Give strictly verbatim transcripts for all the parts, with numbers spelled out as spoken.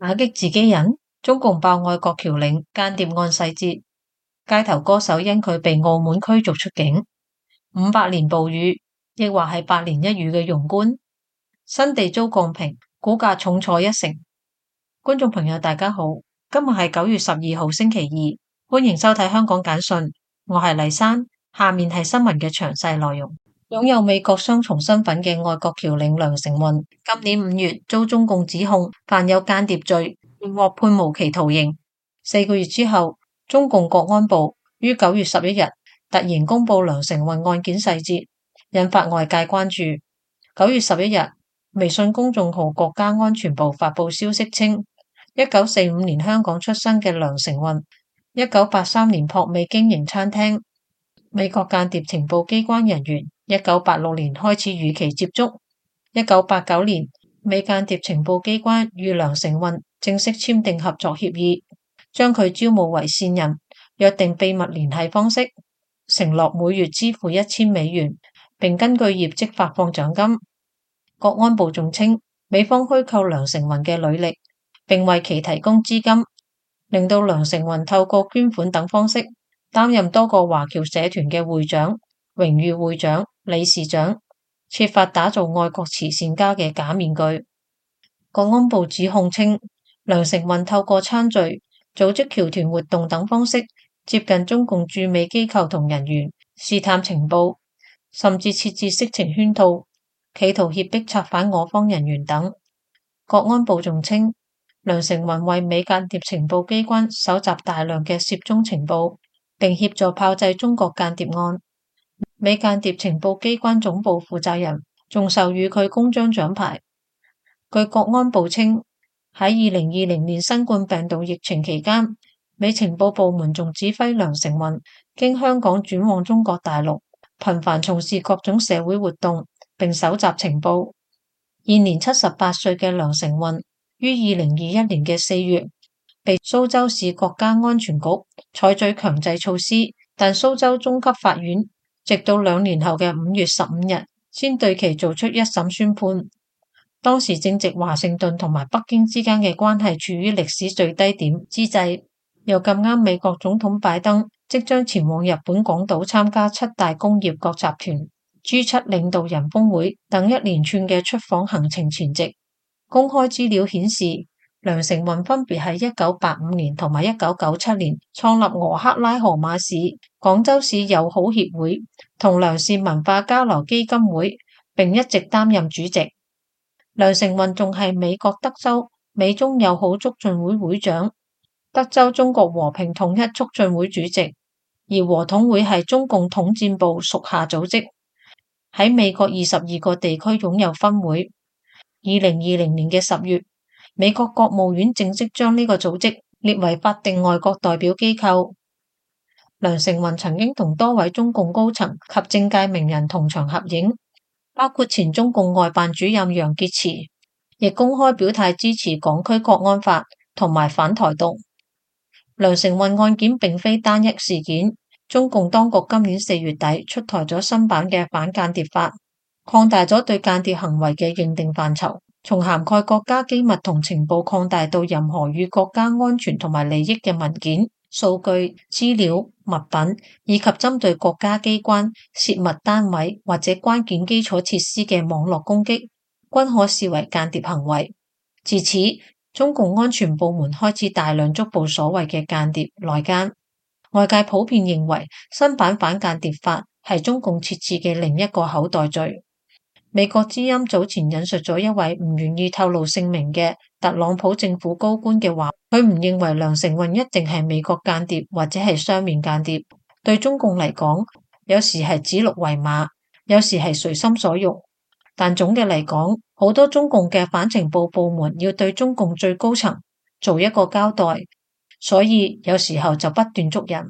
打擊自己人，中共爆外國僑領間諜案細節，街頭歌手因佢被澳門驅逐出境，五百年暴雨，亦或係百年一遇嘅熔觀，新地遭降評，股價重挫一成。觀眾朋友大家好，今日係九月十二號星期二，歡迎收睇香港簡訊，我係麗珊，下面係新聞嘅詳細內容。擁有美國雙重身份嘅外國僑領梁成運，今年五月遭中共指控犯有間諜罪，並獲判無期徒刑。四個月之後，中共國安部於九月十一日突然公布梁成運案件細節，引發外界關注。九月十一日，微信公眾號國家安全部發布消息稱，一九四五年香港出生嘅梁成運，一九八三年撲美經營餐廳，美國間諜情報機關人員。一九八六年開始與其接觸，一九八九年美間諜情報機關與梁成運正式簽訂合作協議，將佢招募為線人，約定秘密聯繫方式，承諾每月支付一千美元，並根據業績發放獎金。國安部仲稱，美方虛構梁成運嘅履歷，並為其提供資金，令到梁成運透過捐款等方式擔任多個華僑社團嘅會長、榮譽會長、理事長，設法打造愛國慈善家嘅假面具。國安部指控稱，梁成運透過餐聚、組織僑團活動等方式接近中共駐美機構同人員，試探情報，甚至設置色情圈套，企圖脅迫策反我方人員等。國安部仲稱，梁成運為美間諜情報機關搜集大量嘅涉中情報，並協助炮製中國間諜案。美間諜情報機關總部負責人仲授予佢公章獎牌。據國安部稱，喺二零二零年新冠病毒疫情期間，美情報部門仲指揮梁成運經香港轉往中國大陸，頻繁從事各種社會活動，並搜集情報。現年七十八歲嘅梁成運於二零二一年嘅四月被蘇州市國家安全局採取強制措施，但蘇州中級法院直到兩年後嘅五月十五日，先對其做出一審宣判。當時正值華盛頓同埋北京之間嘅關係處於歷史最低點之際，又咁啱美國總統拜登即將前往日本廣島參加七大工業國集團 G 七 領導人峰會等一連串嘅出訪行程前夕，公開資料顯示，梁成運分別喺一九八五年同埋一九九七年創立俄克拉荷馬市廣州市友好協會同梁氏文化交流基金會，並一直擔任主席。梁成運仲係美國德州美中友好促進會會長、德州中國和平統一促進會主席，而和統會係中共統戰部屬下組織，喺美國二十二個地區擁有分會。二零二零年嘅十月，美國國務院正式將呢個組織列為法定外國代表機構。梁成運曾經同多位中共高層及政界名人同場合影，包括前中共外辦主任楊潔篪，亦公開表態支持港區國安法同埋反台獨。梁成運案件並非單一事件，中共當局今年四月底出台咗新版嘅反間諜法，擴大咗對間諜行為嘅認定範疇，從涵蓋國家機密同情報擴大到任何與國家安全同埋利益嘅文件、數據、資料、物品，以及針對國家機關、泄密單位或者關鍵基礎設施嘅網絡攻擊，均可視為間諜行為。自此，中共安全部門開始大量捉捕所謂嘅間諜內奸。外界普遍認為，新版反間諜法係中共設置嘅另一個口袋罪。美國之音早前引述咗一位唔願意透露姓名嘅特朗普政府高官嘅話，佢唔認為梁成運一定係美國間諜或者係雙面間諜。對中共嚟講，有時係指鹿為馬，有時係隨心所欲。但總嘅嚟講，好多中共嘅反情報部門要對中共最高層做一個交代，所以有時候就不斷捉人。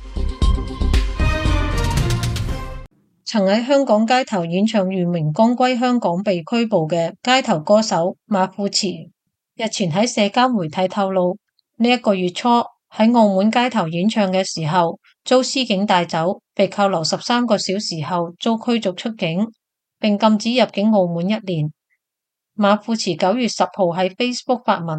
曾喺香港街頭演唱《願榮光歸香港》被拘捕嘅街頭歌手馬富慈，日前喺社交媒體透露，呢、這、一個月初喺澳門街頭演唱嘅時候遭司警帶走，被扣留十三個小時後遭驅逐出境，並禁止入境澳門一年。馬富慈九月十號喺 Facebook 發文，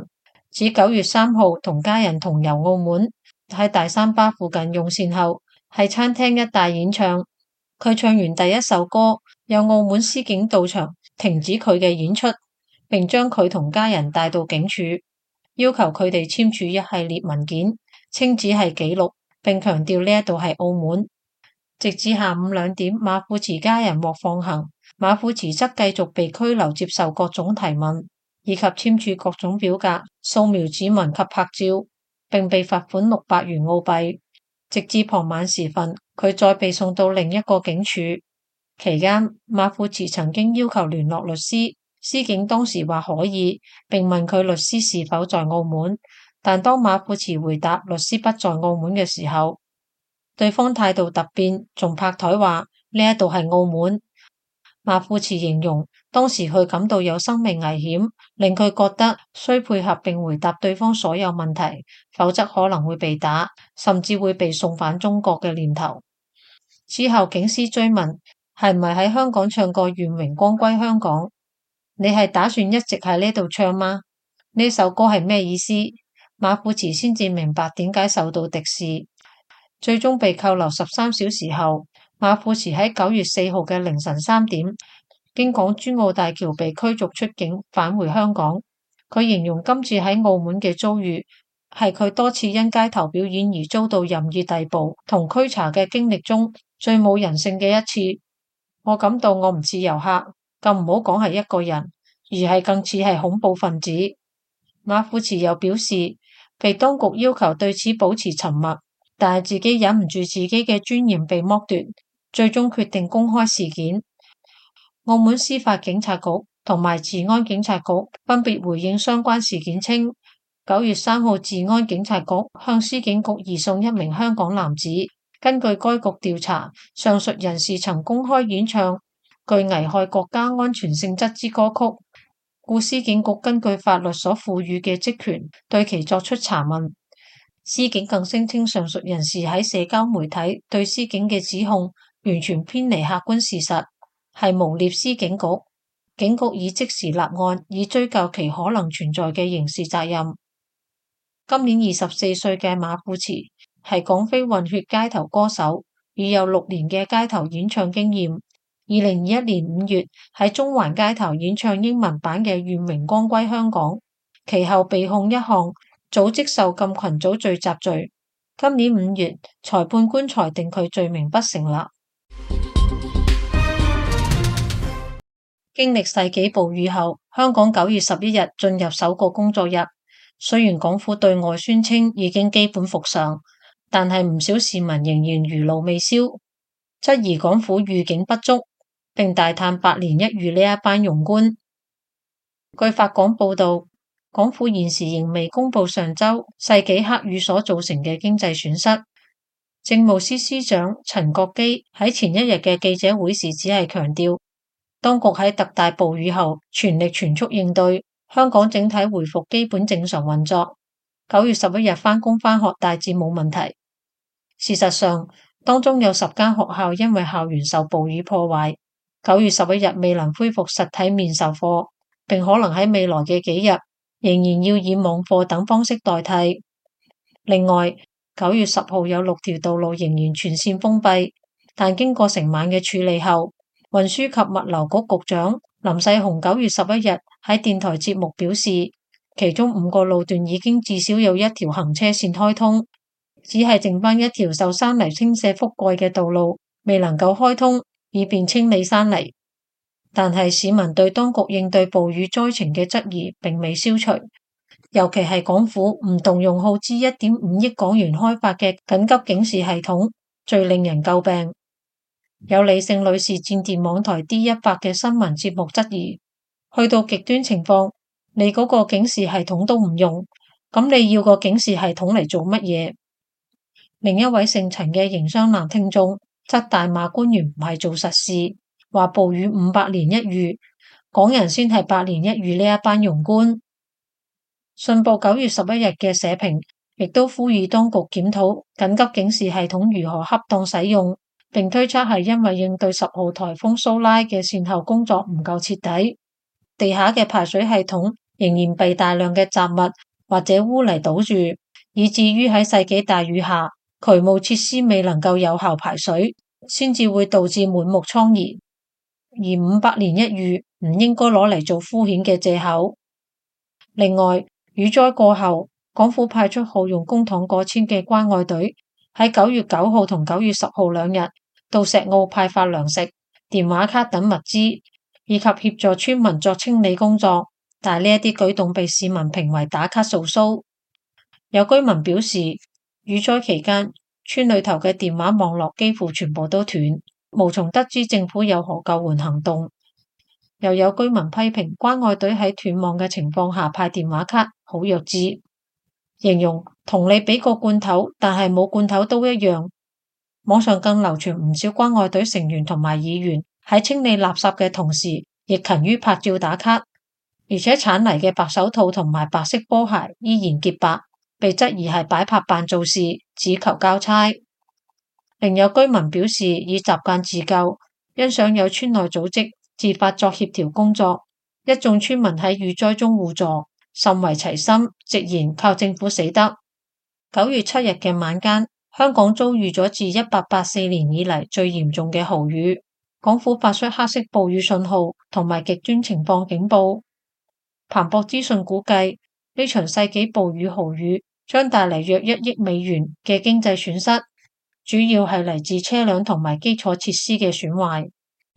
指九月三號同家人同遊澳門，喺大三巴附近用膳後，喺餐廳一帶演唱。佢唱完第一首歌，有澳門司警到場停止佢嘅演出，並將佢同家人帶到警署，要求佢哋簽署一系列文件，稱只係記錄，並強調呢一度係澳門。直至下午兩點，馬富慈家人獲放行，馬富慈則繼續被拘留接受各種提問，以及簽署各種表格、掃描指紋及拍照，並被罰款六百元澳幣。直至傍晚時分，佢再被送到另一個警署。期間，馬富慈曾經要求聯絡律師，司警當時話可以，並問佢律師是否在澳門。但當馬富慈回答律師不在澳門嘅時候，對方態度突變，仲拍台話呢一度係澳門。馬富慈形容當時佢感到有生命危險，令佢覺得需配合並回答對方所有問題，否則可能會被打，甚至會被送返中國嘅念頭。之後警司追問係咪喺香港唱過《願榮光歸香港》，你係打算一直喺呢度唱嗎？呢首歌係咩意思？馬富慈先至明白點解受到敵視。最終被扣留十三小時後，馬富慈喺九月四號嘅凌晨三點，經港珠澳大橋被驅逐出境，返回香港。佢形容今次喺澳門嘅遭遇係佢多次因街頭表演而遭到任意逮捕同拘查嘅經歷中最冇人性嘅一次。我感到我唔似遊客，更唔好講係一個人，而係更似係恐怖分子。馬富慈又表示，被當局要求對此保持沉默，但係自己忍唔住自己嘅尊嚴被剝奪，最終決定公開事件。澳門司法警察局同埋治安警察局分別回應相關事件稱，九月三號治安警察局向司警局移送一名香港男子，根據該局調查，上述人士曾公開演唱具危害國家安全性質之歌曲，故司警局根據法律所賦予嘅職權對其作出查問。司警更聲稱上述人士喺社交媒體對司警嘅指控完全偏離客觀事實，係誣衊司警局。警局已即時立案，以追究其可能存在嘅刑事責任。今年二十四歲嘅馬富慈係港非混血街頭歌手，已有六年嘅街頭演唱經驗。二零二一年五月喺中環街頭演唱英文版嘅《願榮光歸香港》，其後被控一項組織受禁群組聚集罪。今年五月，裁判官裁定佢罪名不成立。經歷世紀暴雨後，香港九月十一日進入首個工作日。雖然港府對外宣稱已經基本復常，但係唔少市民仍然餘怒未消，質疑港府預警不足，並大嘆百年一遇呢一班庸官。據法港報道，港府現時仍未公布上周世紀黑雨所造成嘅經濟損失。政務司司長陳國基喺前一日嘅記者會時只係強調，當局喺特大暴雨後全力全速應對，香港整體回復基本正常運作。九月十一日返工返學大致冇問題。事實上，當中有十間學校因為校園受暴雨破壞，九月十一日未能恢復實體面授課，並可能喺未來嘅幾日仍然要以網課等方式代替。另外，九月十號有六條道路仍然全線封閉，但經過成晚嘅處理後，運輸及物流局局長林世雄九月十一日喺電台節目表示，其中五個路段已經至少有一條行車線開通，只係剩返一條受山泥傾瀉覆蓋嘅道路未能夠開通，以便清理山泥。但係市民對當局應對暴雨災情嘅質疑並未消除，尤其係港府唔動用耗資一點五億港元開發嘅緊急警示系統，最令人詬病。有李姓女士致電網台 D 一百嘅新聞節目質疑，去到極端情況，你嗰個警示系統都唔用，咁你要個警示系統嚟做乜嘢？另一位姓陳嘅營商男聽眾則大罵官員唔係做實事，話暴雨五百年一遇，港人先係百年一遇呢一班庸官。信報九月十一日嘅社評亦都呼籲當局檢討緊急警示系統如何恰當使用，並推測係因為應對十號颱風蘇拉嘅善後工作唔夠徹底，地下嘅排水系統仍然被大量嘅雜物或者污泥堵住，以至於喺世紀大雨下，渠務設施未能夠有效排水，先至會導致滿目瘡痍。而五百年一遇唔應該攞嚟做敷衍嘅借口。另外，雨災過後，港府派出耗用公帑過千嘅關愛隊，喺九月九號同九月十號兩日到石澳派發糧食、電話卡等物資，以及協助村民作清理工作。但係呢一啲舉動被市民評為打卡掃騷。有居民表示，雨災期間村裏頭嘅電話網絡幾乎全部都斷，無從得知政府有何救援行動。又有居民批評關愛隊喺斷網嘅情況下派電話卡好弱智，形容同你俾個罐頭但係冇罐頭都一樣。網上更流傳唔少關愛隊成員同埋議員喺清理垃圾嘅同時，亦勤於拍照打卡，而且鏟泥嘅白手套同埋白色波鞋依然潔白，被質疑係擺拍扮做事，只求交差。另有居民表示以習慣自救，欣賞有村內組織自發作協調工作，一眾村民喺雨災中互助，甚為齊心，直言靠政府死得。九月七日嘅晚間，香港遭遇咗自一八八四年以嚟最嚴重嘅豪雨，港府發出黑色暴雨信號同埋極端情況警報。彭博資訊估計，呢場世紀暴雨豪雨將帶嚟約一億美元嘅經濟損失，主要係嚟自車輛同埋基礎設施嘅損壞。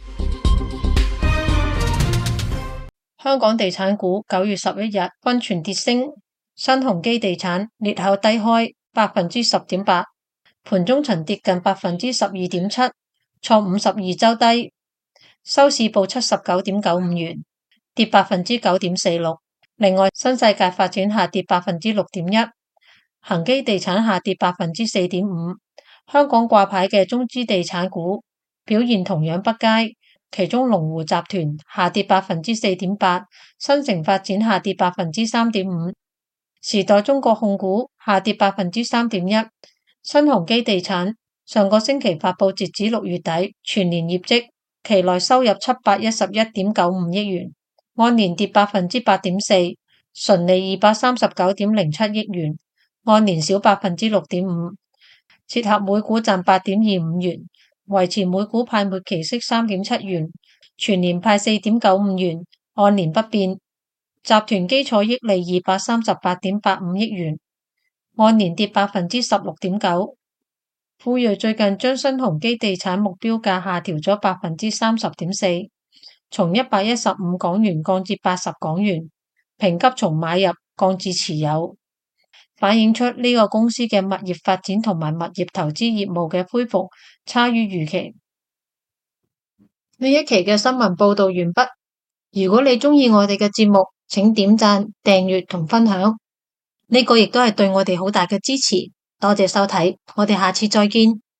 香港地產股九月十一日均全跌升，新鴻基地產裂口低開百分之十點八，盤中曾跌近百分之十二點七，創五十二周低，收市報七十九點九五元，跌百分之九點四六。另外，新世界發展下跌百分之六點一，恒基地產下跌百分之四點五。香港掛牌嘅中資地產股表現同樣不佳。其中龍湖集團下跌百分之四點八，新城發展下跌百分之三點五，時代中國控股下跌百分之三點一，新鴻基地產上個星期發佈截止六月底全年業績，期內收入七百一十一點九五億元，按年跌百分之八點四，純利二百三十九點零七億元，按年少百分之六點五，折合每股賺八點二五元。維持每股派末期息三點七元，全年派四點九五元，按年不變。集團基礎益利二百三十八點八五億元，按年跌百分之十六點九。富瑞最近將新鴻基地產目標價下調咗百分之三十點四，從一百一十五港元降至八十港元，評級從買入降至持有，反映出呢個公司嘅物業發展同埋物業投資業務嘅恢復差於預期。呢一期嘅新聞報道完畢。如果你鍾意我哋嘅節目，請點讚、訂閱同分享，呢個亦都係對我哋好大嘅支持。多謝收睇，我哋下次再見。